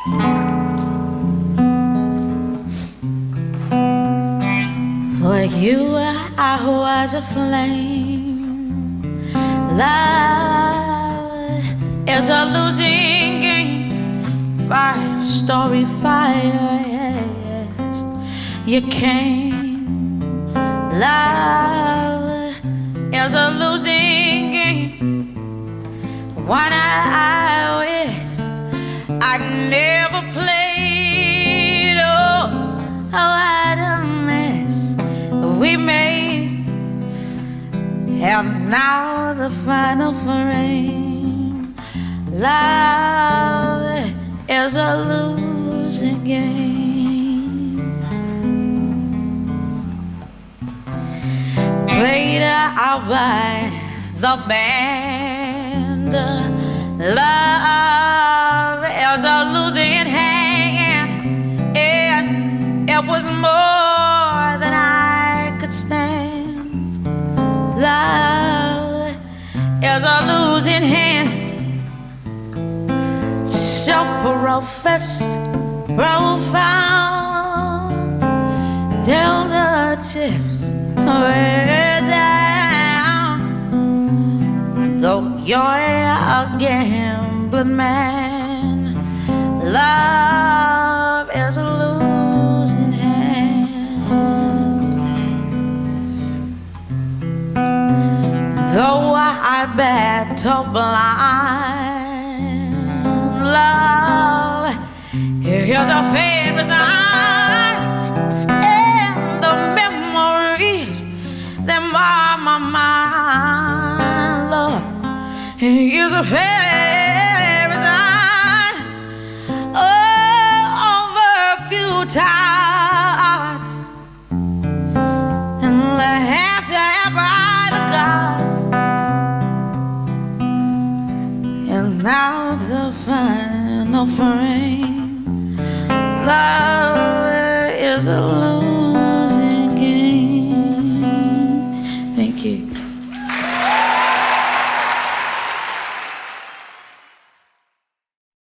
For you I was a flame. Love is a losing game. 5-story fire, yes, you came. Love is a losing game. One I wish I never played. Oh, what a mess we made. And now the final frame. Love is a losing game. Played out by the band. Love is a losing hand. It was more than I could stand. Love is a losing hand. Self-professed, profound, till the tips way down. Though you're a gambling man, love is a losing hand. Though I battle blind, love is a favorite sign. And the memories that mar my mind, love is a favorite sign. Oh, over a few times, and left there by the gods. And now the final frame. Love is a losing game. Thank you.